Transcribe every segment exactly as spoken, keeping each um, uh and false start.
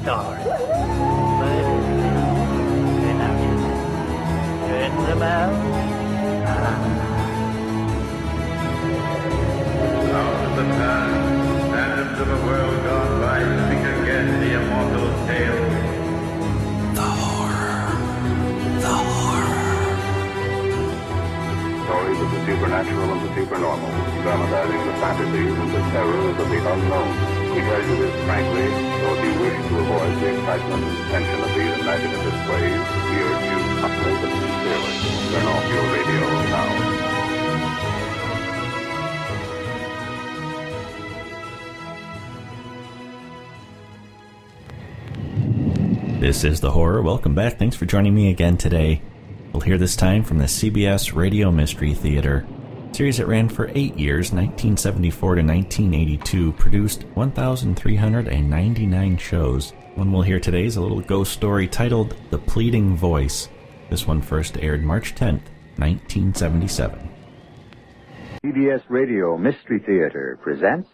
story. But turn out your light. Turn them out. Ah. Out of the past, and of a world gone by, speak again the immortal tale. The horror. The horror. Stories of the supernatural and the supernormal, dramatizing the fantasies and the terrors of the unknown. We tell you this frankly, so if you wish to avoid the excitement and tension of these imaginative displays, we urge you humbly but sincerely, turn off your radio now. This is The Horror. Welcome back. Thanks for joining me again today. We'll hear this time from the C B S Radio Mystery Theater. A series that ran for eight years, nineteen seventy-four to nineteen eighty-two, produced one thousand three hundred ninety-nine shows. One we'll hear today is a little ghost story titled The Pleading Voice. This one first aired March tenth, nineteen seventy-seven. C B S Radio Mystery Theater presents...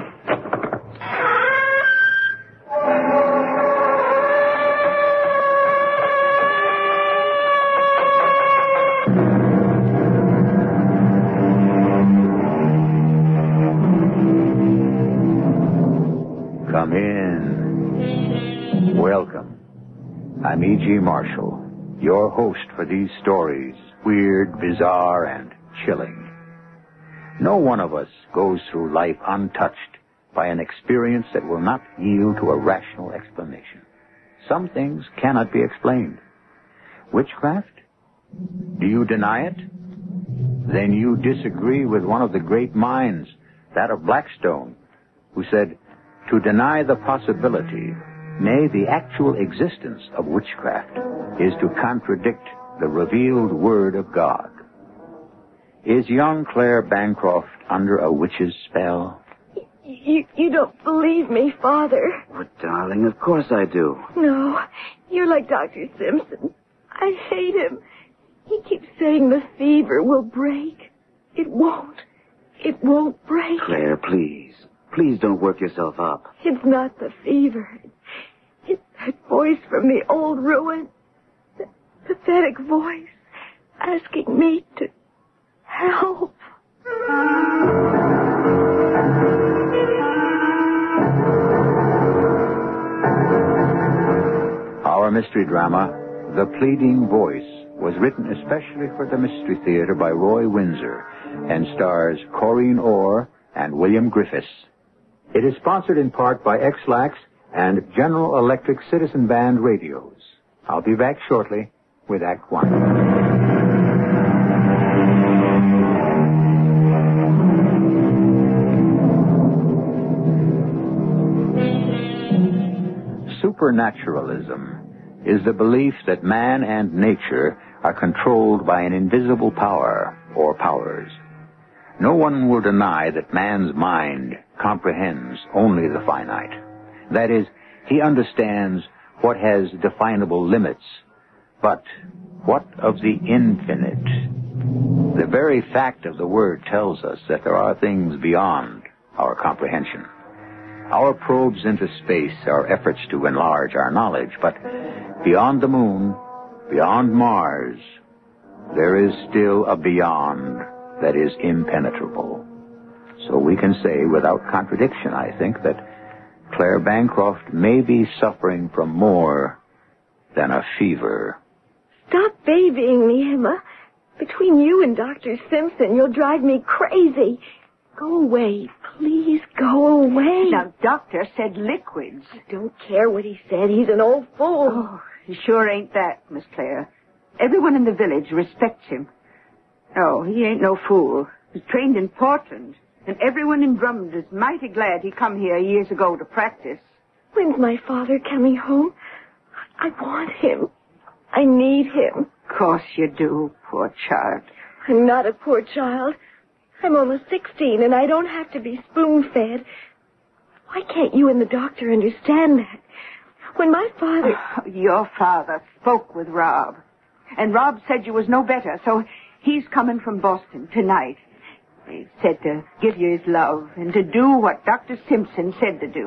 Come in. Welcome. I'm E G. Marshall, your host for these stories, weird, bizarre, and chilling. No one of us goes through life untouched by an experience that will not yield to a rational explanation. Some things cannot be explained. Witchcraft? Do you deny it? Then you disagree with one of the great minds, that of Blackstone, who said, to deny the possibility, nay, the actual existence of witchcraft, is to contradict the revealed word of God. Is young Claire Bancroft under a witch's spell? You, you don't believe me, Father. Oh, darling, of course I do. No, you're like Doctor Simpson. I hate him. He keeps saying the fever will break. It won't. It won't break. Claire, please. Please don't work yourself up. It's not the fever. It's that voice from the old ruin. That pathetic voice asking me to help. Our mystery drama, The Pleading Voice, was written especially for the Mystery Theater by Roy Windsor and stars Corinne Orr and William Griffiths. It is sponsored in part by X-Lax and General Electric Citizen Band radios. I'll be back shortly with Act One. Supernaturalism is the belief that man and nature are controlled by an invisible power or powers. No one will deny that man's mind comprehends only the finite. That is, he understands what has definable limits. But what of the infinite? The very fact of the word tells us that there are things beyond our comprehension. Our probes into space are efforts to enlarge our knowledge, but beyond the moon, beyond Mars, there is still a beyond that is impenetrable. So we can say without contradiction, I think, that Claire Bancroft may be suffering from more than a fever. Stop babying me, Emma. Between you and Doctor Simpson, you'll drive me crazy. Go away. Please go away. Now, Doctor said liquids. I don't care what he said. He's an old fool. Oh, he sure ain't that, Miss Claire. Everyone in the village respects him. Oh, he ain't no fool. He's trained in Portland, and everyone in Drummond is mighty glad he come here years ago to practice. When's my father coming home? I want him. I need him. Of course you do, poor child. I'm not a poor child. I'm almost sixteen, and I don't have to be spoon-fed. Why can't you and the doctor understand that? When my father... Oh, your father spoke with Rob, and Rob said you was no better, so he's coming from Boston tonight. He said to give you his love and to do what Doctor Simpson said to do.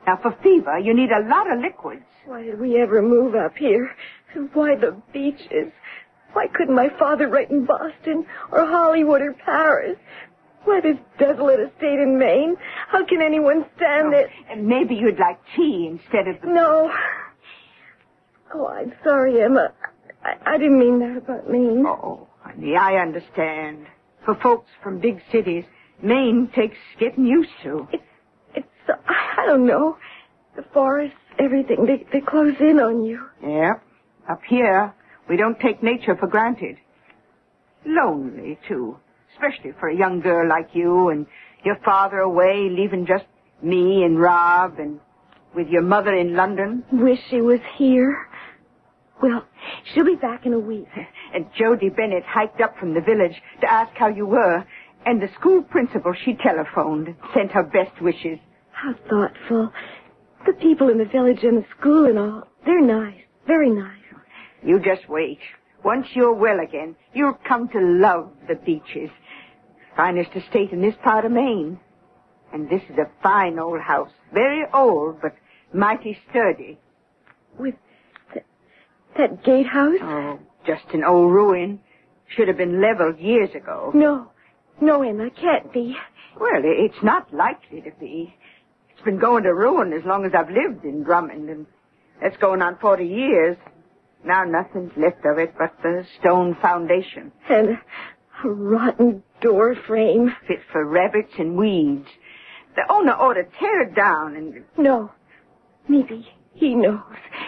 Now, for fever, you need a lot of liquids. Why did we ever move up here? And why the beaches? Why couldn't my father write in Boston or Hollywood or Paris? Why this desolate estate in Maine? How can anyone stand Oh, it? and maybe you'd like tea instead of the... No. Oh, I'm sorry, Emma. I, I didn't mean that about Maine. Oh, honey, I understand. For folks from big cities, Maine takes getting used to. It's, it's, uh, I don't know. The forests, everything, they, they close in on you. Yeah. Up here, we don't take nature for granted. Lonely, too. Especially for a young girl like you and your father away, leaving just me and Rob and with your mother in London. Wish she was here. Well, she'll be back in a week. And Jody Bennett hiked up from the village to ask how you were. And the school principal, she telephoned, sent her best wishes. How thoughtful. The people in the village and the school and all, they're nice. Very nice. You just wait. Once you're well again, you'll come to love the beaches. Finest estate in this part of Maine. And this is a fine old house. Very old, but mighty sturdy. With th- that gatehouse? Oh, just an old ruin. Should have been leveled years ago. No. No, Emma, it can't be. Well, it's not likely to be. It's been going to ruin as long as I've lived in Drummond, and that's going on forty years. Now nothing's left of it but the stone foundation. And a rotten door frame. Fit for rabbits and weeds. The owner ought to tear it down and... No. Maybe he knows.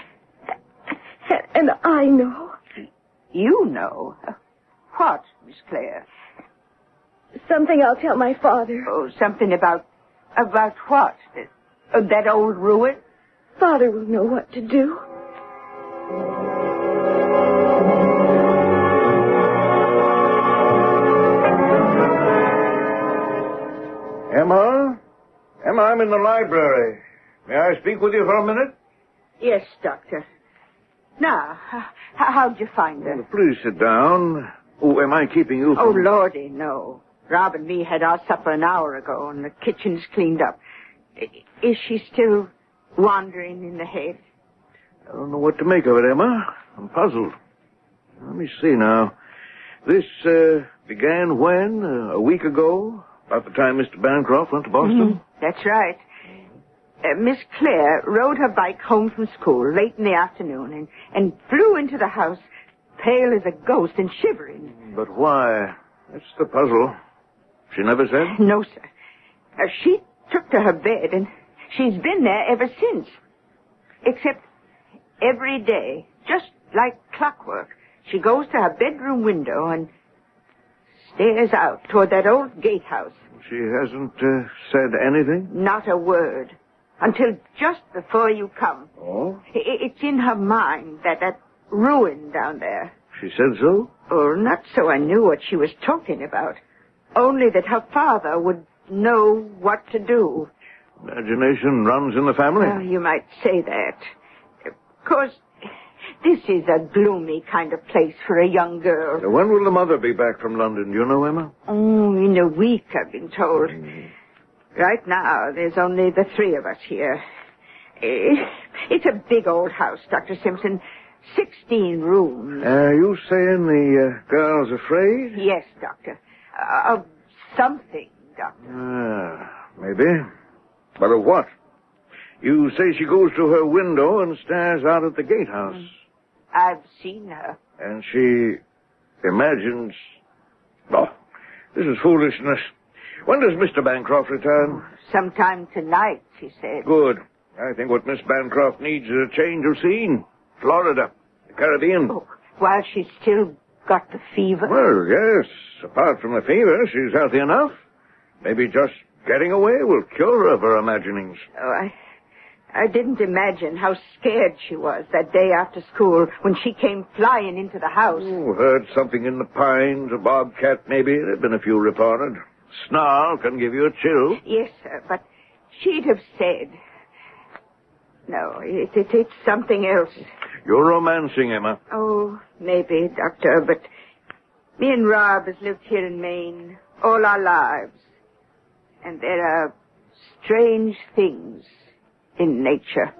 And I know. You know? What, Miss Clare? Something I'll tell my father. Oh, something about... About what? Uh, that old ruin? Father will know what to do. Emma? Emma, I'm in the library. May I speak with you for a minute? Yes, Doctor. Now, h- how'd you find her? Well, please sit down. Oh, am I keeping you from... Oh, Lordy, no. Rob and me had our supper an hour ago, and the kitchen's cleaned up. I- Is she still wandering in the head? I don't know what to make of it, Emma. I'm puzzled. Let me see now. This uh, began when? Uh, a week ago? About the time Mister Bancroft went to Boston? Mm-hmm. That's right. Uh, Miss Clare rode her bike home from school late in the afternoon and, and flew into the house, pale as a ghost and shivering. But why? That's the puzzle. She never said? No, sir. Uh, she took to her bed, and she's been there ever since. Except every day, just like clockwork, she goes to her bedroom window and stares out toward that old gatehouse. She hasn't uh, said anything? Not a word. Until just before you come. Oh? I- It's in her mind, that, that ruin down there. She said so? Oh, not so I knew what she was talking about. Only that her father would know what to do. Imagination runs in the family? Well, you might say that. Of course, this is a gloomy kind of place for a young girl. Now, when will the mother be back from London? Do you know, Emma? Oh, in a week, I've been told. Mm. Right now, there's only the three of us here. It's a big old house, Doctor Simpson. Sixteen rooms. Are you saying the uh, girl's afraid? Yes, Doctor. Uh, of something, Doctor. Ah, maybe. But of what? You say she goes to her window and stares out at the gatehouse. Mm. I've seen her. And she imagines... Oh, this is foolishness. When does Mister Bancroft return? Sometime tonight, she said. Good. I think what Miss Bancroft needs is a change of scene. Florida, the Caribbean. Oh, while she's still got the fever? Well, yes. Apart from the fever, she's healthy enough. Maybe just getting away will cure her of her imaginings. Oh, I... I didn't imagine how scared she was that day after school when she came flying into the house. Oh, heard something in the pines, a bobcat maybe. There have been a few reported. Snarl can give you a chill. Yes, sir, but she'd have said... No, it, it, it's something else. You're romancing, Emma. Oh, maybe, Doctor, but me and Rob has lived here in Maine all our lives. And there are strange things in nature.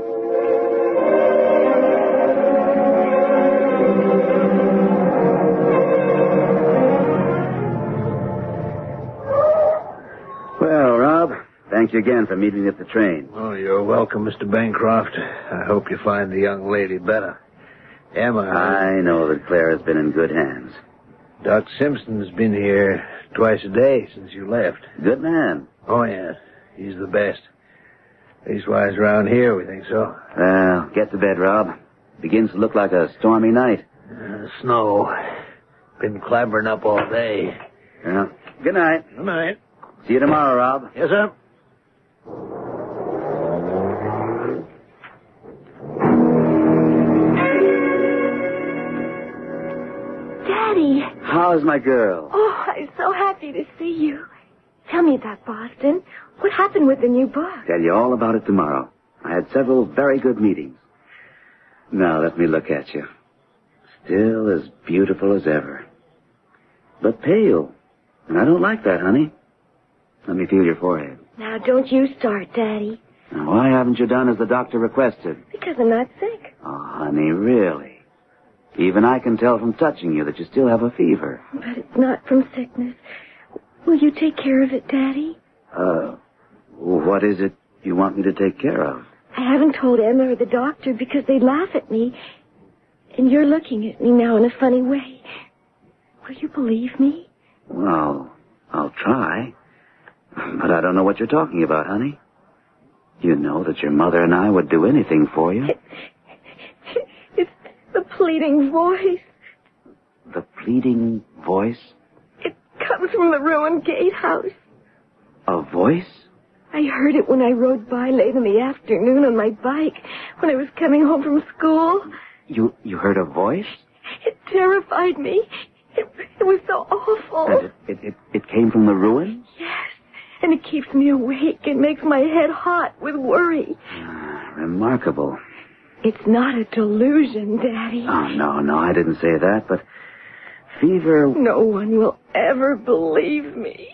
Well, Rob, thank you again for meeting me at the train. Oh, you're welcome, Mister Bancroft. I hope you find the young lady better. Emma... I know that Claire has been in good hands. Doc Simpson's been here twice a day since you left. Good man. Oh, yes. He's the best. Leastwise, around here, we think so. Well, get to bed, Rob. Begins to look like a stormy night. Uh, snow. Been clambering up all day. Yeah. Good night. Good night. See you tomorrow, Rob. Yes, sir. Daddy. How's my girl? Oh, I'm so happy to see you. Tell me about Boston. What happened with the new book? Tell you all about it tomorrow. I had several very good meetings. Now, let me look at you. Still as beautiful as ever. But pale. And I don't like that, honey. Let me feel your forehead. Now, don't you start, Daddy. Now, why haven't you done as the doctor requested? Because I'm not sick. Oh, honey, really? Even I can tell from touching you that you still have a fever. But it's not from sickness. Will you take care of it, Daddy? Uh, what is it you want me to take care of? I haven't told Emma or the doctor because they'd laugh at me. And you're looking at me now in a funny way. Will you believe me? Well, I'll try. But I don't know what you're talking about, honey. You know that your mother and I would do anything for you. It's the pleading voice. The pleading voice? It comes from the ruined gatehouse. A voice? I heard it when I rode by late in the afternoon on my bike when I was coming home from school. You you heard a voice? It terrified me. It, it was so awful. And it, it, it, it came from the ruins? Yes. And it keeps me awake and makes my head hot with worry. Ah, remarkable. It's not a delusion, Daddy. Oh, no, no, I didn't say that, but fever... No one will ever believe me.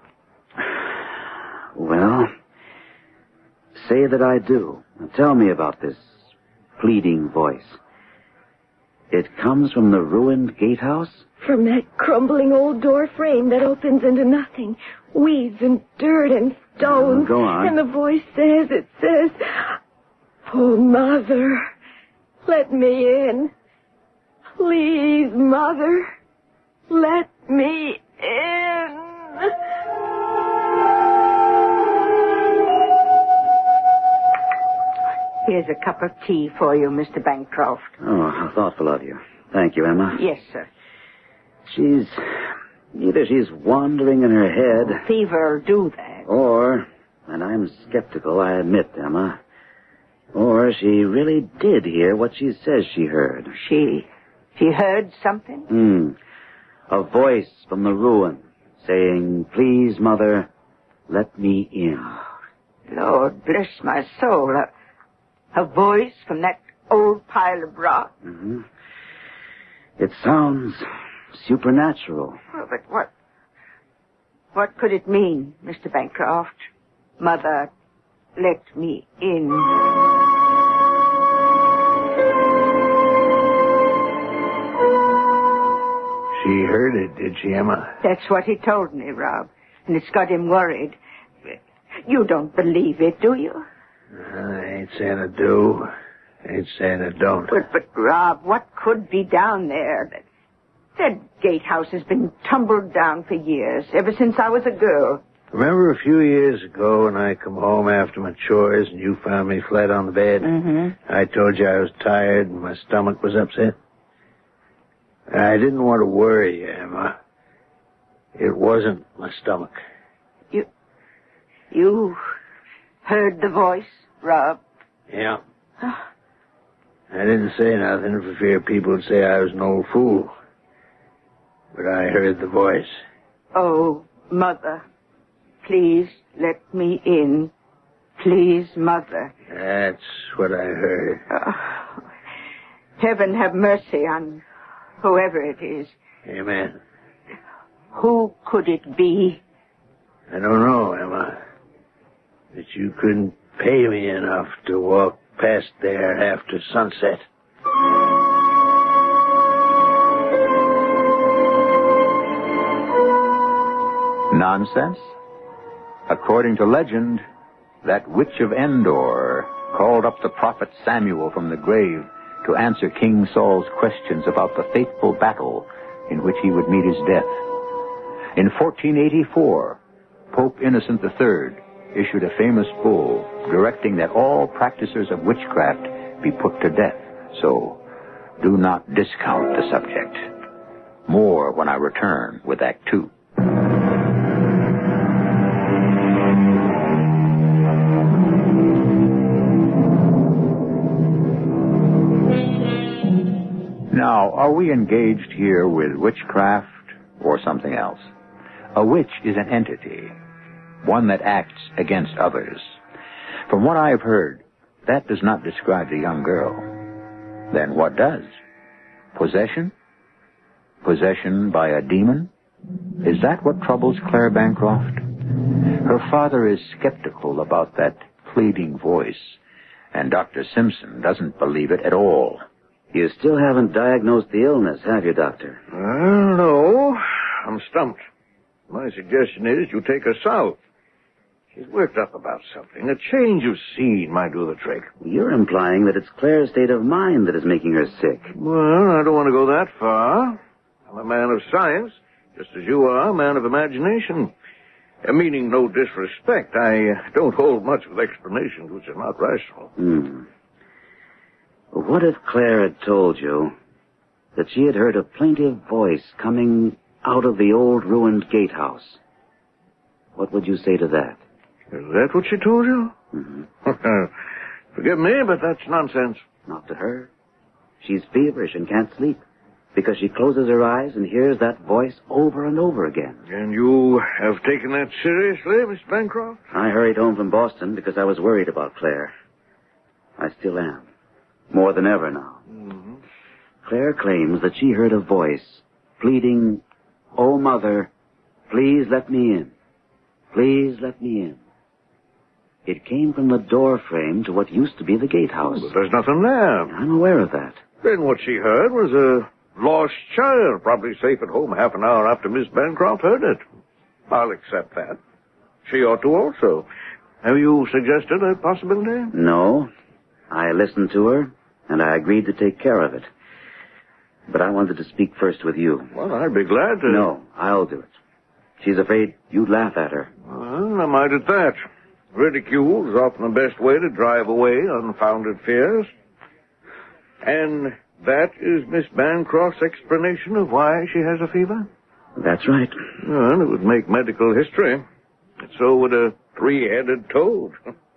Well, say that I do. Now tell me about this pleading voice. It comes from the ruined gatehouse? From that crumbling old door frame that opens into nothing. Weeds and dirt and stones. Oh, go on. And the voice says, it says, "Oh, Mother, let me in. Please, Mother, let me in." Here's a cup of tea for you, Mister Bancroft. Oh, how thoughtful of you. Thank you, Emma. Yes, sir. She's... Either she's wandering in her head... Fever'll do that. Or, and I'm skeptical, I admit, Emma, or she really did hear what she says she heard. She... she heard something? Hmm. A voice from the ruin saying, "Please, Mother, let me in." Lord bless my soul. A, a voice from that old pile of rock? Mm-hmm. It sounds supernatural. Oh, but what... what could it mean, Mister Bancroft? Mother, let me in. She heard it, did she, Emma? That's what he told me, Rob. And it's got him worried. You don't believe it, do you? I ain't saying I do. Ain't saying I don't. But, but, Rob, what could be down there? That, that gatehouse has been tumbled down for years, ever since I was a girl. Remember a few years ago when I come home after my chores and you found me flat on the bed? Mm-hmm. I told you I was tired and my stomach was upset. I didn't want to worry you, Emma. It wasn't my stomach. You... you heard the voice, Rob? Yeah. I didn't say nothing for fear people would say I was an old fool. But I heard the voice. Oh, Mother, please let me in. Please, Mother. That's what I heard. Oh, heaven have mercy on whoever it is. Amen. Who could it be? I don't know, Emma. But you couldn't pay me enough to walk past there after sunset. Nonsense? According to legend, that witch of Endor called up the prophet Samuel from the grave to answer King Saul's questions about the fateful battle in which he would meet his death. In fourteen eighty-four, Pope Innocent the Third issued a famous bull directing that all practitioners of witchcraft be put to death. So, do not discount the subject. More when I return with Act Two. Now, are we engaged here with witchcraft or something else? A witch is an entity, one that acts against others. From what I've heard, that does not describe the young girl. Then what does? Possession? Possession by a demon? Is that what troubles Claire Bancroft? Her father is skeptical about that pleading voice, and Doctor Simpson doesn't believe it at all. You still haven't diagnosed the illness, have you, Doctor? Well, no. I'm stumped. My suggestion is you take her south. She's worked up about something. A change of scene might do the trick. You're implying that it's Claire's state of mind that is making her sick. Well, I don't want to go that far. I'm a man of science, just as you are a man of imagination. Uh, meaning no disrespect, I uh, don't hold much with explanations which are not rational. Hmm. What if Claire had told you that she had heard a plaintive voice coming out of the old ruined gatehouse? What would you say to that? Is that what she told you? Mm-hmm. Forgive me, but that's nonsense. Not to her. She's feverish and can't sleep because she closes her eyes and hears that voice over and over again. And you have taken that seriously, Miss Bancroft? I hurried home from Boston because I was worried about Claire. I still am. More than ever now. Mm-hmm. Claire claims that she heard a voice pleading, "Oh, Mother, please let me in. Please let me in." It came from the door frame to what used to be the gatehouse. But there's nothing there. I'm aware of that. Then what she heard was a lost child, probably safe at home half an hour after Miss Bancroft heard it. I'll accept that. She ought to also. Have you suggested a possibility? No. I listened to her, and I agreed to take care of it. But I wanted to speak first with you. Well, I'd be glad to. No, I'll do it. She's afraid you'd laugh at her. Well, I might at that. Ridicule is often the best way to drive away unfounded fears. And that is Miss Bancroft's explanation of why she has a fever? That's right. Well, it would make medical history. And so would a three-headed toad.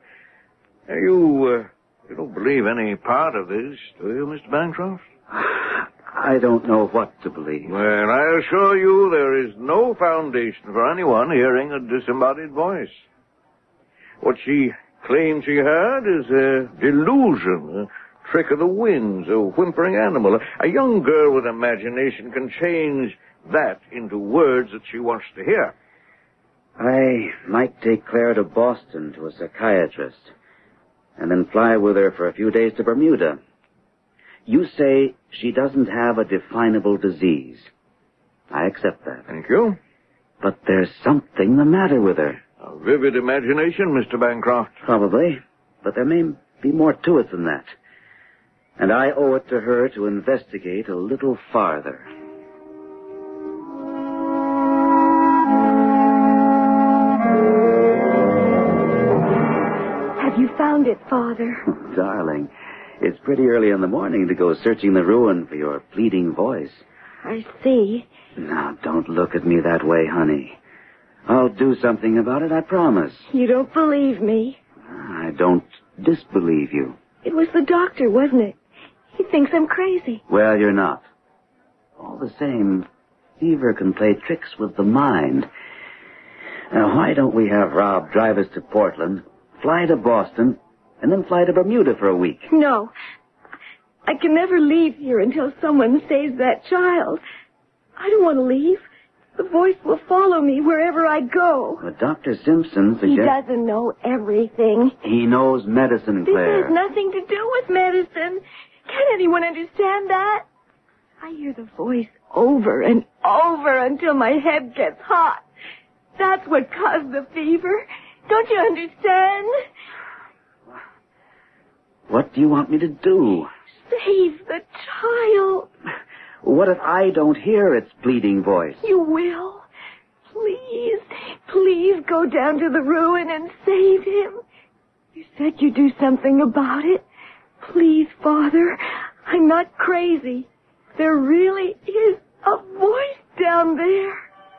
You, uh, you don't believe any part of this, do you, Mister Bancroft? I don't know what to believe. Well, I assure you there is no foundation for anyone hearing a disembodied voice. What she claims she heard is a delusion, a trick of the winds, a whimpering animal. A young girl with imagination can change that into words that she wants to hear. I might take Claire to Boston to a psychiatrist, and then fly with her for a few days to Bermuda. You say she doesn't have a definable disease. I accept that. Thank you. But there's something the matter with her. A vivid imagination, Mister Bancroft. Probably, but there may be more to it than that. And I owe it to her to investigate a little farther. Have you found it, Father? Darling, it's pretty early in the morning to go searching the ruin for your pleading voice. I see. Now, don't look at me that way, honey. I'll do something about it, I promise. You don't believe me? I don't disbelieve you. It was the doctor, wasn't it? He thinks I'm crazy. Well, you're not. All the same, fever can play tricks with the mind. Now, why don't we have Rob drive us to Portland, fly to Boston, and then fly to Bermuda for a week? No. I can never leave here until someone saves that child. I don't want to leave. The voice will follow me wherever I go. But Doctor Simpson He suggests... doesn't know everything. He knows medicine, This Claire. has nothing to do with medicine. Can anyone understand that? I hear the voice over and over until my head gets hot. That's what caused the fever. Don't you understand? What do you want me to do? Save the child. What if I don't hear its pleading voice? You will. Please, please go down to the ruin and save him. You said you'd do something about it. Please, Father, I'm not crazy. There really is a voice down there.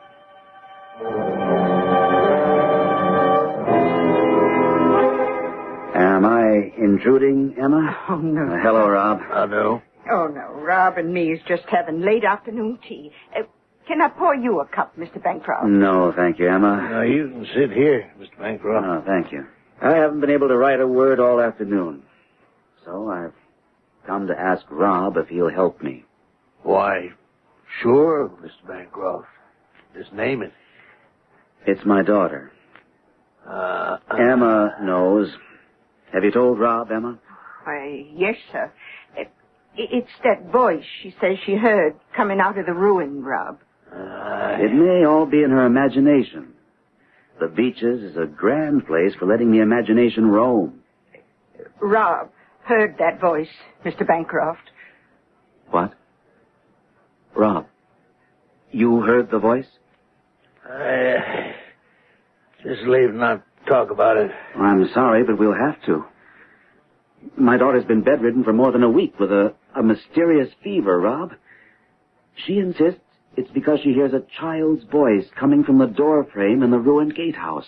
Am I intruding, Emma? Oh, no. Uh, hello, Rob. I know. Oh, no. Rob and me is just having late afternoon tea. Uh, can I pour you a cup, Mister Bancroft? No, thank you, Emma. Now, you can sit here, Mister Bancroft. Oh, thank you. I haven't been able to write a word all afternoon. So I've come to ask Rob if he'll help me. Why, sure, Mister Bancroft. Just name it. It's my daughter. Uh, uh, Emma knows. Have you told Rob, Emma? Why, yes, sir. It, it's that voice she says she heard coming out of the ruin, Rob. Uh, It may all be in her imagination. The Beaches is a grand place for letting the imagination roam. Rob heard that voice, Mister Bancroft. What? Rob, you heard the voice? I, just leave and not talk about it. I'm sorry, but we'll have to. My daughter's been bedridden for more than a week with a, a mysterious fever, Rob. She insists it's because she hears a child's voice coming from the door frame in the ruined gatehouse.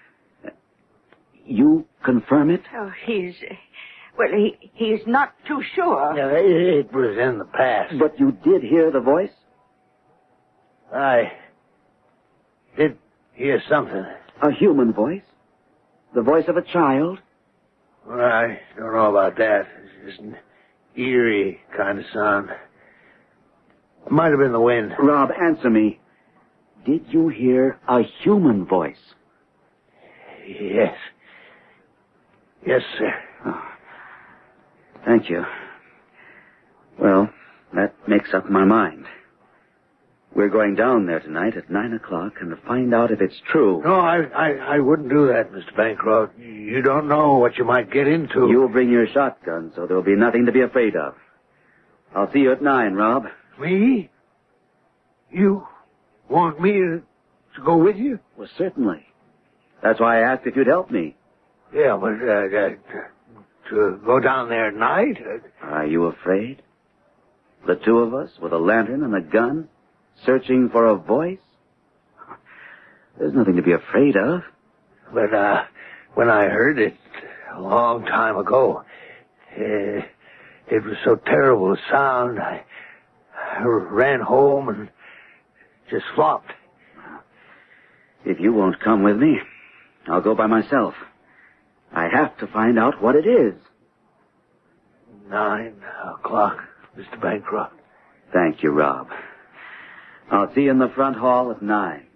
You confirm it? Oh, he's... Well, he, he's not too sure. Yeah, it, it was in the past. But you did hear the voice? I did hear something. A human voice? The voice of a child? Well, I don't know about that. It's just an eerie kind of sound. It might have been the wind. Rob, answer me. Did you hear a human voice? Yes. Yes, sir. Oh. Thank you. Well, that makes up my mind. We're going down there tonight at nine o'clock and to find out if it's true. No, I, I, I wouldn't do that, Mister Bancroft. You don't know what you might get into. You'll bring your shotgun, so there'll be nothing to be afraid of. I'll see you at nine, Rob. Me? You want me to, to go with you? Well, certainly. That's why I asked if you'd help me. Yeah, but uh, uh, to go down there at night? Uh, Are you afraid? The two of us with a lantern and a gun, searching for a voice? There's nothing to be afraid of. But uh, when I heard it a long time ago, uh, it was so terrible a sound, I, I ran home and just flopped. If you won't come with me, I'll go by myself. I have to find out what it is. Nine o'clock, Mister Bancroft. Thank you, Rob. I'll see you in the front hall at nine.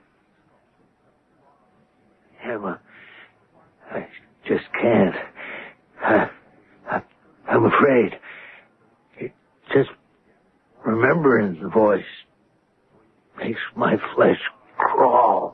Emma, I just can't. I, I, I'm afraid. It just remembering the voice makes my flesh crawl.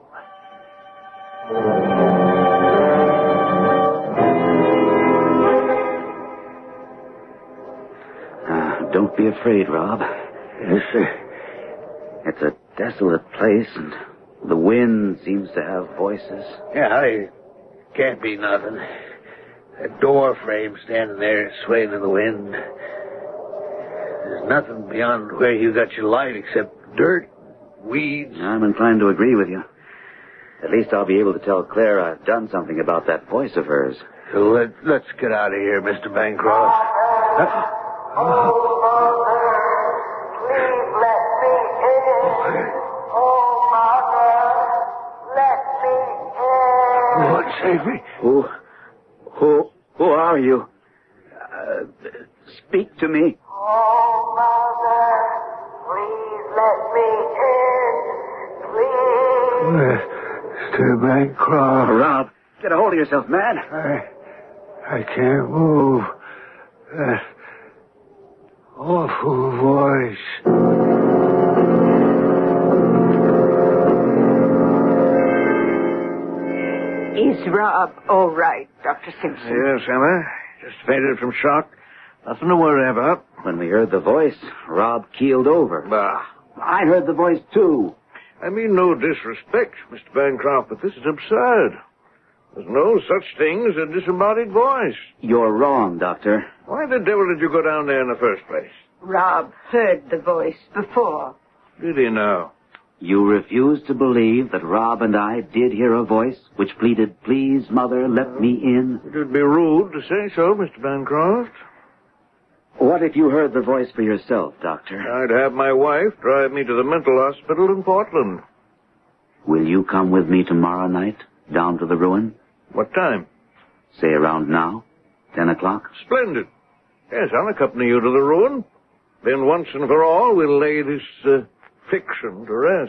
Uh, don't be afraid, Rob. Yes, sir. It's a desolate place, and the wind seems to have voices. Yeah, it can't be nothing. That door frame standing there swaying in the wind. There's nothing beyond where you got your light except dirt, weeds. I'm inclined to agree with you. At least I'll be able to tell Claire I've done something about that voice of hers. So let, let's get out of here, Mister Bancroft. Uh, Oh, Mother, please let me in. Oh, Mother, let me in. Lord, save me. Who, who, who are you? Uh, speak to me. Oh, Mother, please let me in. Mister Bancroft. Rob, get a hold of yourself, man. I, I can't move. That awful voice. Is Rob all right, Doctor Simpson? Yes, Emma. Just fainted from shock. Nothing to worry about. When we heard the voice, Rob keeled over. Bah. I heard the voice, too. I mean no disrespect, Mister Bancroft, but this is absurd. There's no such thing as a disembodied voice. You're wrong, Doctor. Why the devil did you go down there in the first place? Rob heard the voice before. Did he now? You refuse to believe that Rob and I did hear a voice which pleaded, "Please, Mother, let me in"? It would be rude to say so, Mister Bancroft. What if you heard the voice for yourself, Doctor? I'd have my wife drive me to the mental hospital in Portland. Will you come with me tomorrow night, down to the ruin? What time? Say around now, ten o'clock. Splendid. Yes, I'll accompany you to the ruin. Then once and for all, we'll lay this uh, fiction to rest.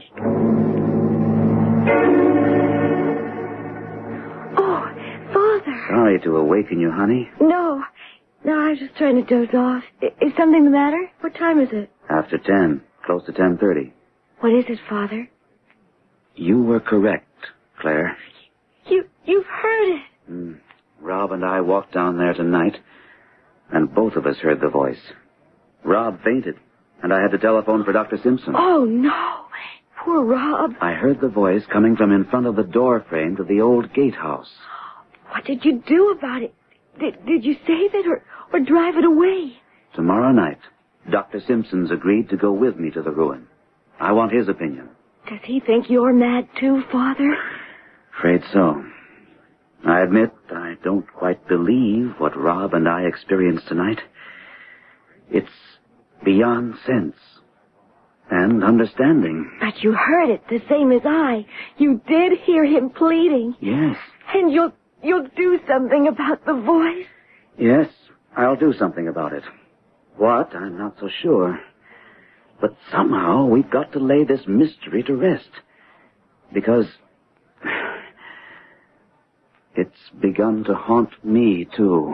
Oh, Father. Sorry to awaken you, honey. No. No, I was just trying to doze off. I- Is something the matter? What time is it? After ten, close to ten thirty. What is it, Father? You were correct, Claire. You, you've heard it. Mm. Rob and I walked down there tonight, and both of us heard the voice. Rob fainted, and I had to telephone for Doctor Simpson. Oh, no. Poor Rob. I heard the voice coming from in front of the door frame to the old gatehouse. What did you do about it? Did, did you save it or, or drive it away? Tomorrow night, Doctor Simpson's agreed to go with me to the ruin. I want his opinion. Does he think you're mad too, Father? Afraid so. I admit I don't quite believe what Rob and I experienced tonight. It's beyond sense and understanding. But you heard it the same as I. You did hear him pleading. Yes. And you'll you'll do something about the voice? Yes, I'll do something about it. What? I'm not so sure. But somehow we've got to lay this mystery to rest. Because it's begun to haunt me, too.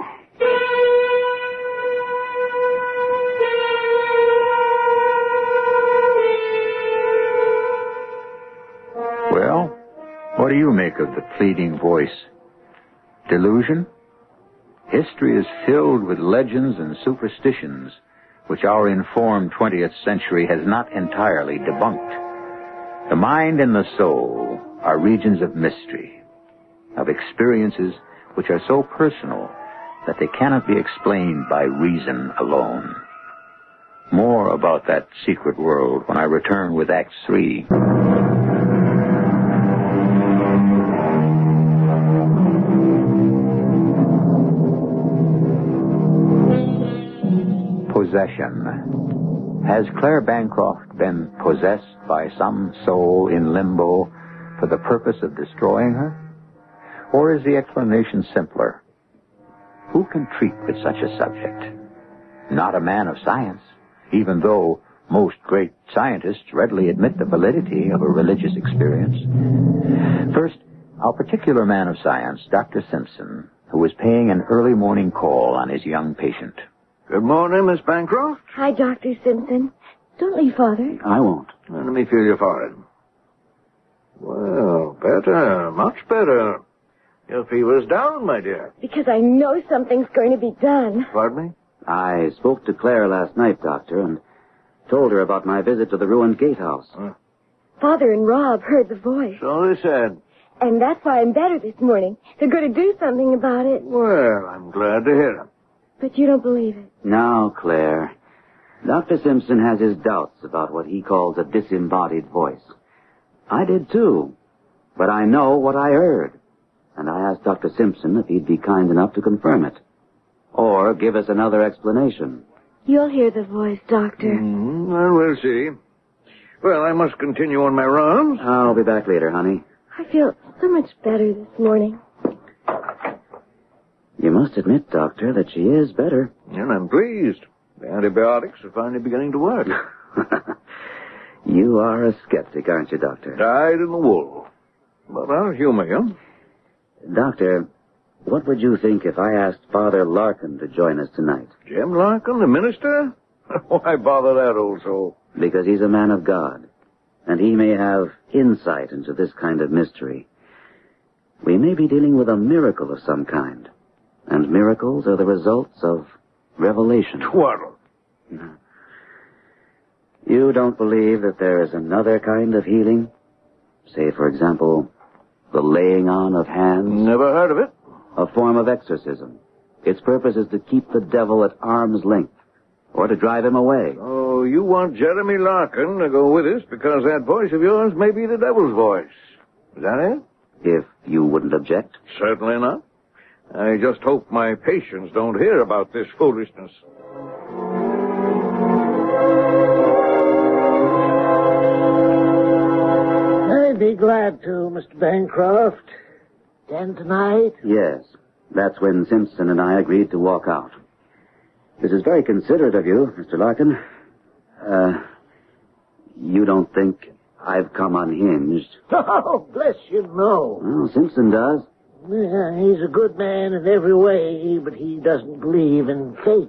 Well, what do you make of the pleading voice? Delusion? History is filled with legends and superstitions which our informed twentieth century has not entirely debunked. The mind and the soul are regions of mystery, of experiences which are so personal that they cannot be explained by reason alone. More about that secret world when I return with Act Three. Possession. Has Claire Bancroft been possessed by some soul in limbo for the purpose of destroying her? Or is the explanation simpler? Who can treat with such a subject? Not a man of science, even though most great scientists readily admit the validity of a religious experience. First, our particular man of science, Doctor Simpson, who was paying an early morning call on his young patient. Good morning, Miss Bancroft. Hi, Doctor Simpson. Don't leave, Father. I won't. Let me feel your forehead. Well, better, much better. Your fever's down, my dear. Because I know something's going to be done. Pardon me? I spoke to Claire last night, Doctor, and told her about my visit to the ruined gatehouse. Huh? Father and Rob heard the voice. So they said. And that's why I'm better this morning. They're going to do something about it. Well, I'm glad to hear it. But you don't believe it. Now, Claire, Doctor Simpson has his doubts about what he calls a disembodied voice. I did too, but I know what I heard. And I asked Doctor Simpson if he'd be kind enough to confirm it. Or give us another explanation. You'll hear the voice, Doctor. Mm-hmm. Well, we'll see. Well, I must continue on my rounds. I'll be back later, honey. I feel so much better this morning. You must admit, Doctor, that she is better. And I'm pleased. The antibiotics are finally beginning to work. You are a skeptic, aren't you, Doctor? Dyed in the wool. but I'll humor you. Doctor, what would you think if I asked Father Larkin to join us tonight? Jim Larkin, the minister? Why bother that old soul? Because he's a man of God, and he may have insight into this kind of mystery. We may be dealing with a miracle of some kind, and miracles are the results of revelation. Twaddle. You don't believe that there is another kind of healing? Say, for example, the laying on of hands? Never heard of it. A form of exorcism. Its purpose is to keep the devil at arm's length, or to drive him away. Oh, you want Jeremy Larkin to go with us because that voice of yours may be the devil's voice. Is that it? If you wouldn't object. Certainly not. I just hope my patients don't hear about this foolishness. I'd be glad to, Mister Bancroft. Ten tonight? Yes. That's when Simpson and I agreed to walk out. This is very considerate of you, Mister Larkin. Uh, you don't think I've come unhinged? Oh, bless you, no. Well, Simpson does. Yeah, he's a good man in every way, but he doesn't believe in faith.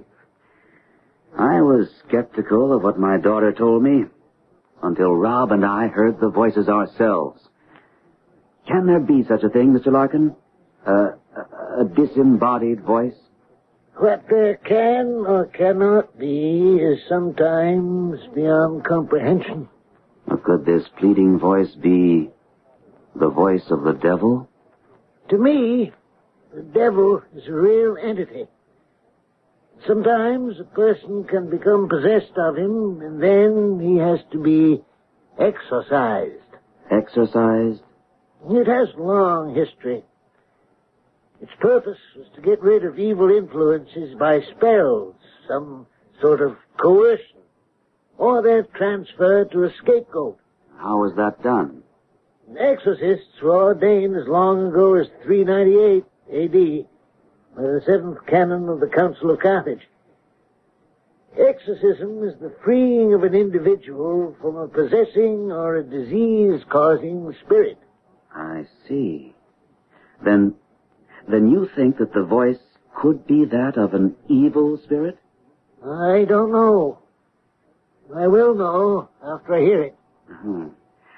I was skeptical of what my daughter told me until Rob and I heard the voices ourselves. Can there be such a thing, Mister Larkin? Uh, a, a disembodied voice? What there can or cannot be is sometimes beyond comprehension. Or could this pleading voice be the voice of the devil? To me, the devil is a real entity. Sometimes a person can become possessed of him, and then he has to be exorcised. Exorcised? It has a long history. Its purpose was to get rid of evil influences by spells, some sort of coercion, or they're transferred to a scapegoat. How was that done? Exorcists were ordained as long ago as three ninety-eight A D by the seventh canon of the Council of Carthage. Exorcism is the freeing of an individual from a possessing or a disease-causing spirit. I see. Then, then you think that the voice could be that of an evil spirit? I don't know. I will know after I hear it. Uh-huh.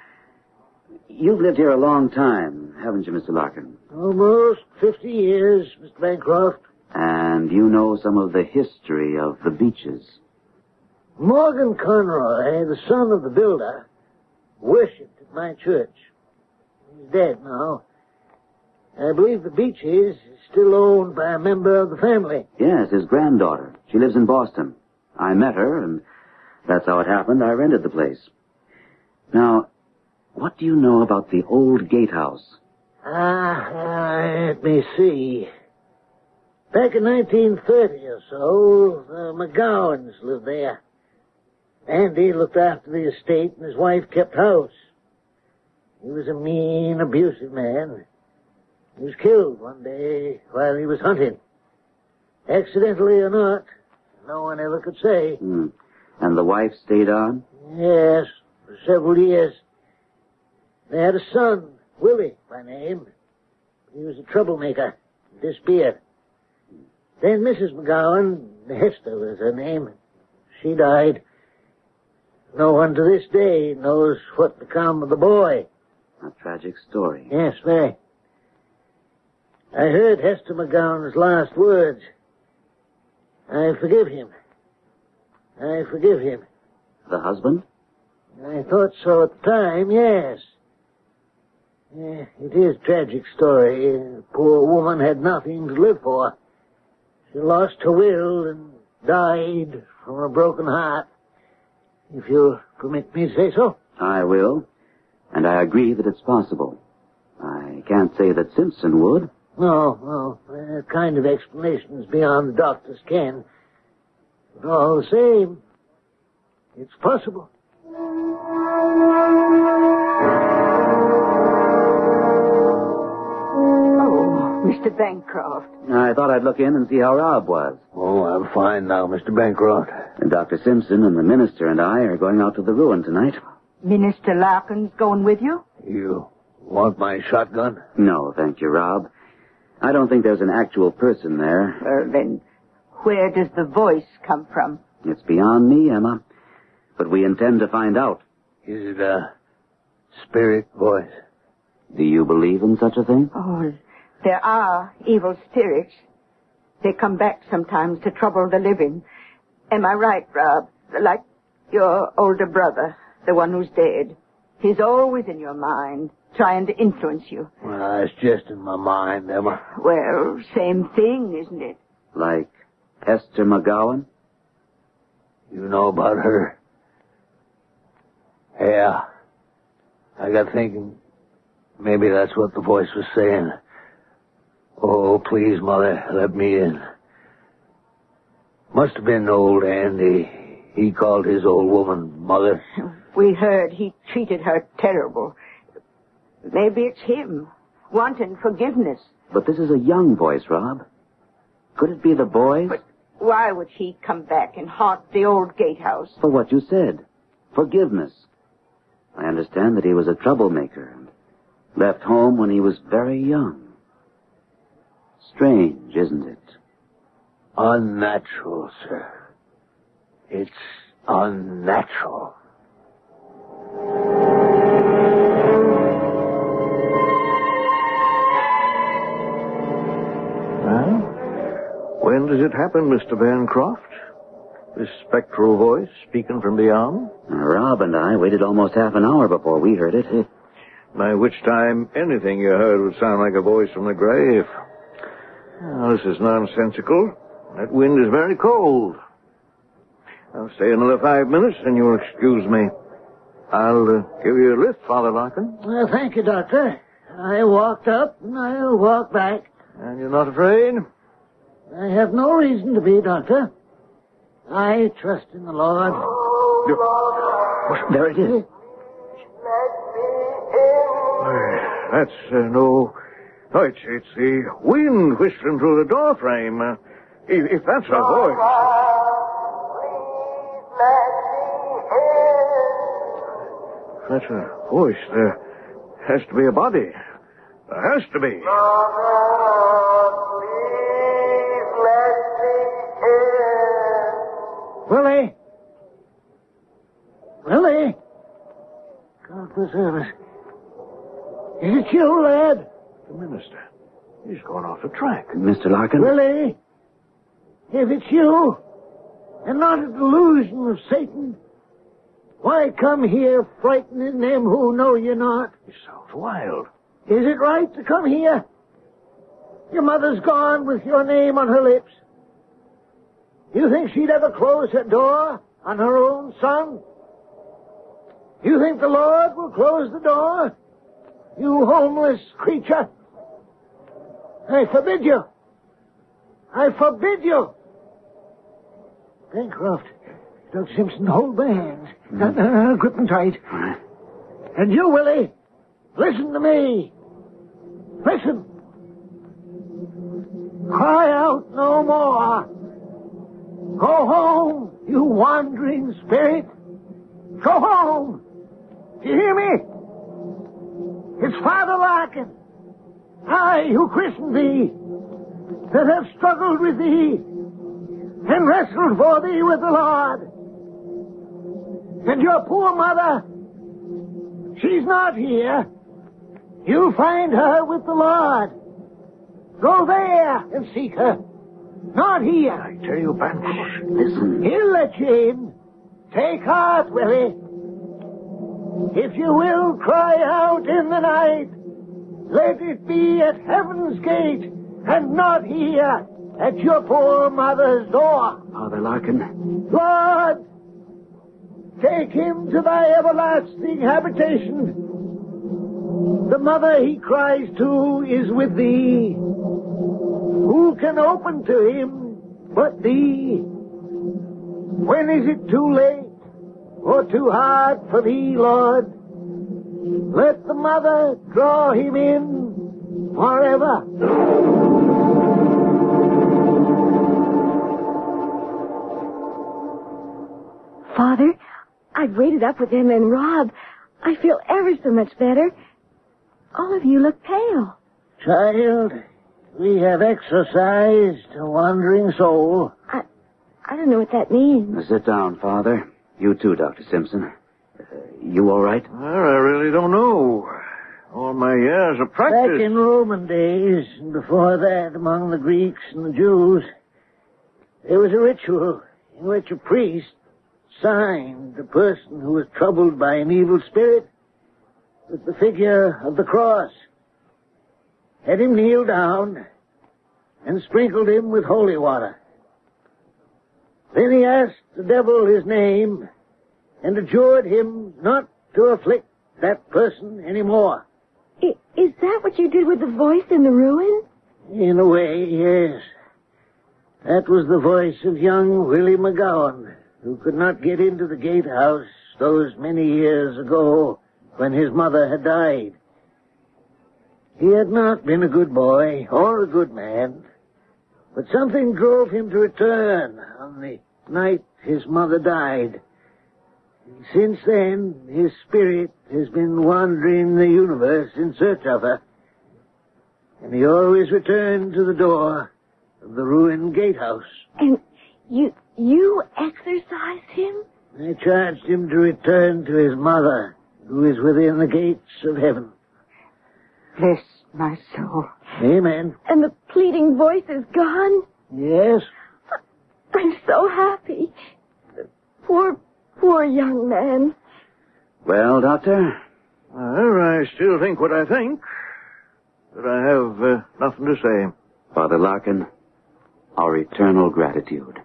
You've lived here a long time, haven't you, Mister Larkin? Almost fifty years, Mister Bancroft. And you know some of the history of the Beaches. Morgan Conroy, the son of the builder, worshipped at my church. He's dead now. I believe the Beaches is still owned by a member of the family. Yes, his granddaughter. She lives in Boston. I met her, and that's how it happened. I rented the place. Now, what do you know about the old gatehouse? Ah, uh, let me see. Back in nineteen thirty or so, the McGowans lived there. Andy looked after the estate, and his wife kept house. He was a mean, abusive man. He was killed one day while he was hunting. Accidentally or not, no one ever could say. Hmm. And the wife stayed on? Yes, for several years. They had a son, Willie by name. He was a troublemaker. Disappeared. Then Missus McGowan, Hester was her name. She died. No one to this day knows what became of the boy. A tragic story. Yes, very. I heard Hester McGowan's last words. I forgive him. I forgive him. The husband? I thought so at the time, yes. Yeah, it is a tragic story. The poor woman had nothing to live for. She lost her will and died from a broken heart. If you'll permit me to say so. I will. And I agree that it's possible. I can't say that Simpson would. No, no. That kind of explanation is beyond the doctor's ken. But all the same, it's possible. Oh, Mister Bancroft. I thought I'd look in and see how Rob was. Oh, I'm fine now, Mister Bancroft. And Doctor Simpson and the minister and I are going out to the ruin tonight. Minister Larkin's going with you? You Want my shotgun? No, thank you, Rob. I don't think there's an actual person there. Well, then, where does the voice come from? It's beyond me, Emma. But we intend to find out. Is it a spirit voice? Do you believe in such a thing? Oh, there are evil spirits. They come back sometimes to trouble the living. Am I right, Rob? Like your older brother, the one who's dead. He's always in your mind, trying to influence you. Well, it's just in my mind, Emma. Well, same thing, isn't it? Like Esther McGowan? You know about her? Yeah. I got thinking maybe that's what the voice was saying. Oh, please, Mother, let me in. Must have been old Andy. He called his old woman Mother. We heard he treated her terrible. Maybe it's him, wanting forgiveness. But this is a young voice, Rob. Could it be the boy's? But why would he come back and haunt the old gatehouse? For what you said. Forgiveness. I understand that he was a troublemaker and left home when he was very young. Strange, isn't it? Unnatural, sir. It's unnatural. Well, when does it happen, Mister Bancroft? This spectral voice speaking from beyond? Rob and I waited almost half an hour before we heard it. By which time anything you heard would sound like a voice from the grave. Now, this is nonsensical. That wind is very cold. I'll stay another five minutes, and you'll excuse me. I'll uh, give you a lift, Father Larkin. Well, thank you, Doctor. I walked up, and I'll walk back. And you're not afraid? I have no reason to be, Doctor. I trust in the Lord. Oh, there it is. Uh, that's uh, no... No, it's, it's the wind whistling through the door frame. Uh, if, if that's a voice... If that's a voice, there has to be a body. There has to be. Willie! Willie! God preserve us. Is it you, lad? The minister. He's gone off the track. Mister Larkin? Willie! If it's you, and not a delusion of Satan, why come here frightening them who know you not? He sounds wild. Is it right to come here? Your mother's gone with your name on her lips. You think she'd ever close her door on her own son? You think the Lord will close the door? You homeless creature. I forbid you. I forbid you. Bancroft, Doctor Simpson, hold my hands. Mm-hmm. Uh, uh, grip them tight. Right. And you, Willie, listen to me. Listen. Cry out no more. Go home, you wandering spirit. Go home. Do you hear me? It's Father Larkin, I who christened thee, that have struggled with thee and wrestled for thee with the Lord. And your poor mother, she's not here. You'll find her with the Lord. Go there and seek her. Not here. I tell you, Bancroft. Listen. He'll let you in. Take heart, Willie. If you will cry out in the night, let it be at heaven's gate and not here at your poor mother's door. Father Larkin. Lord, take him to thy everlasting habitation. The mother he cries to is with thee. Who can open to him but thee? When is it too late or too hard for thee, Lord? Let the mother draw him in forever. Father, I've waited up with him and Rob. I feel ever so much better. all of you look pale. Child, we have exorcised a wandering soul. I, I don't know what that means. Now, sit down, Father. You too, Doctor Simpson. Uh, you all right? Well, I really don't know. All my years of practice. Back in Roman days, and before that, among the Greeks and the Jews, there was a ritual in which a priest signed the person who was troubled by an evil spirit with the figure of the cross, had him kneel down, and sprinkled him with holy water. Then he asked the devil his name and adjured him not to afflict that person anymore. I, is that what you did with the voice in the ruin? In a way, yes. That was the voice of young Willie McGowan, who could not get into the gatehouse those many years ago when his mother had died. He had not been a good boy or a good man, but something drove him to return on the night his mother died. Since then, his spirit has been wandering the universe in search of her, and he always returned to the door of the ruined gatehouse. And you, you exorcised him? I charged him to return to his mother, who is within the gates of heaven. Bless my soul. Amen. And the pleading voice is gone? Yes. I'm so happy. The poor, poor young man. Well, Doctor? Well, I still think what I think, but I have uh, nothing to say. Father Larkin, our eternal gratitude.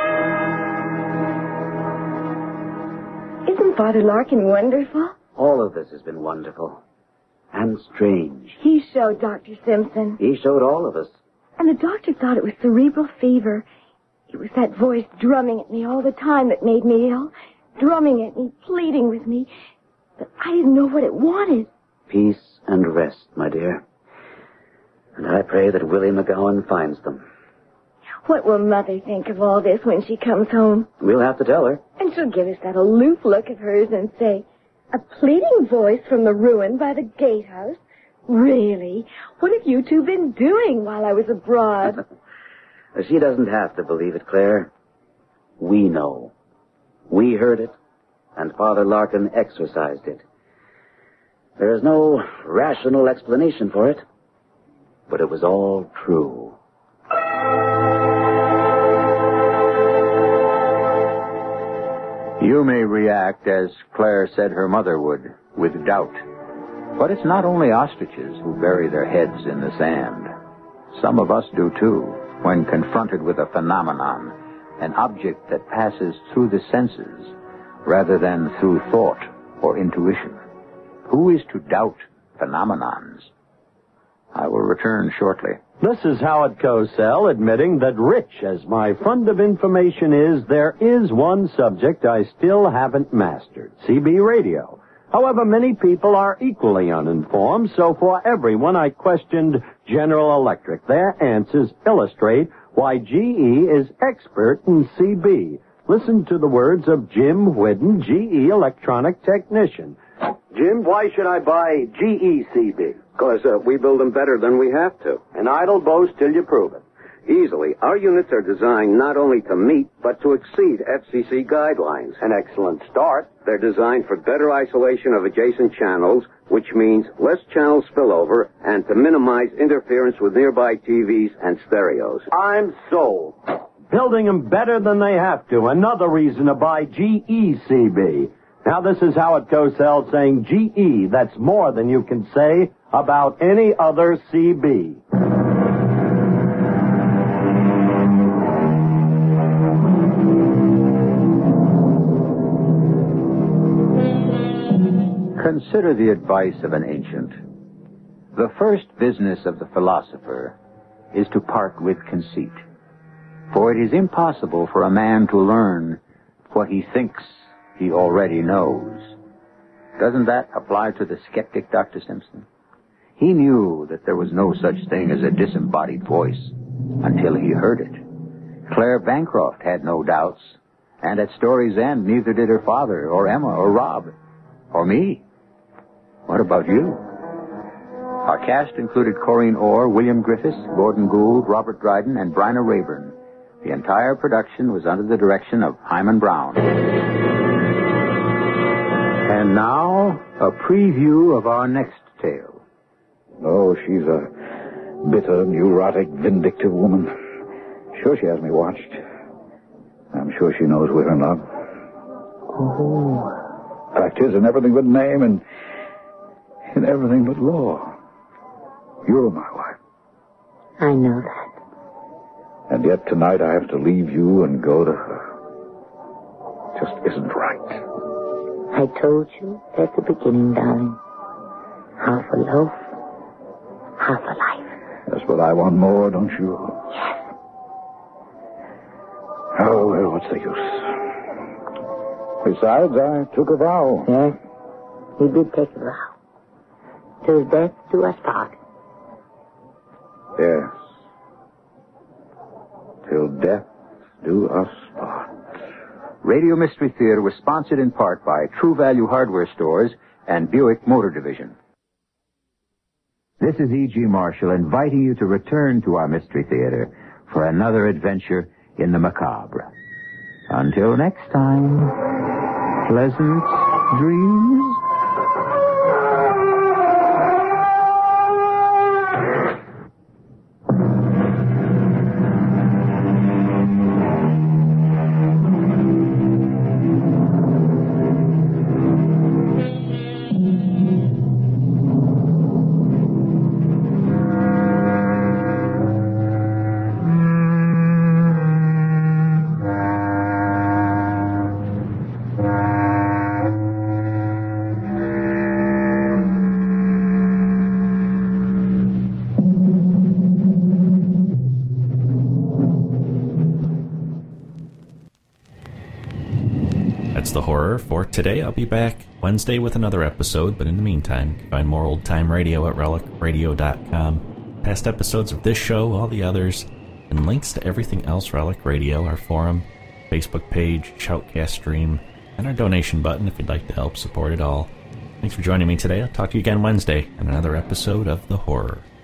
Isn't Father Larkin wonderful? All of this has been wonderful. And strange. He showed Doctor Simpson. He showed all of us. And the doctor thought it was cerebral fever. It was that voice drumming at me all the time that made me ill. Drumming at me, pleading with me. But I didn't know what it wanted. Peace and rest, my dear. And I pray that Willie McGowan finds them. What will Mother think of all this when she comes home? We'll have to tell her. And she'll give us that aloof look of hers and say, a pleading voice from the ruin by the gatehouse? Really? What have you two been doing while I was abroad? She doesn't have to believe it, Claire. We know. We heard it, and Father Larkin exorcised it. There is no rational explanation for it, but it was all true. You may react as Claire said her mother would, with doubt. But it's not only ostriches who bury their heads in the sand. Some of us do too, when confronted with a phenomenon, an object that passes through the senses, rather than through thought or intuition. Who is to doubt phenomenons? I will return shortly. This is Howard Cosell admitting that rich as my fund of information is, there is one subject I still haven't mastered, C B radio. However, many people are equally uninformed, so for everyone I questioned General Electric. Their answers illustrate why G E is expert in C B. Listen to the words of Jim Whidden, G E electronic technician. Jim, why should I buy G E C B? Because uh, we build them better than we have to. An idle boast till you prove it. Easily. Our units are designed not only to meet, but to exceed F C C guidelines. An excellent start. They're designed for better isolation of adjacent channels, which means less channel spillover, and to minimize interference with nearby T Vs and stereos. I'm sold. Building them better than they have to. Another reason to buy G E C B. Now, this is Howard Cosell saying G E, that's more than you can say about any other C B. Consider the advice of an ancient. The first business of the philosopher is to part with conceit. For it is impossible for a man to learn what he thinks he already knows. Doesn't that apply to the skeptic, Doctor Simpson? He knew that there was no such thing as a disembodied voice until he heard it. Claire Bancroft had no doubts, and at story's end, neither did her father, or Emma, or Rob, or me. What about you? Our cast included Corinne Orr, William Griffiths, Gordon Gould, Robert Dryden, and Bryna Rayburn. The entire production was under the direction of Hyman Brown. And now, a preview of our next tale. Oh, she's a bitter, neurotic, vindictive woman. Sure she has me watched. I'm sure she knows we're in love. Oh. Fact is, in everything but name and in everything but law, you're my wife. I know that. And yet tonight I have to leave you and go to her. Just isn't right. I told you at the beginning, darling. Half a loaf, half a life. That's what I want more, don't you? Yes. Oh, well, what's the use? Besides, I took a vow. Yes, he did take a vow. Till death do us part. Yes. Till death do us part. Radio Mystery Theater was sponsored in part by True Value Hardware Stores and Buick Motor Division. This is E G. Marshall inviting you to return to our Mystery Theater for another adventure in the macabre. Until next time, pleasant dreams. The horror for today. I'll be back Wednesday with another episode, but in the meantime, you can find more old time radio at relic radio dot com. Past episodes of this show, all the others, and links to everything else Relic Radio, our forum, Facebook page, Shoutcast stream, and our donation button if you'd like to help support it all. Thanks for joining me today. I'll talk to you again Wednesday on another episode of The Horror.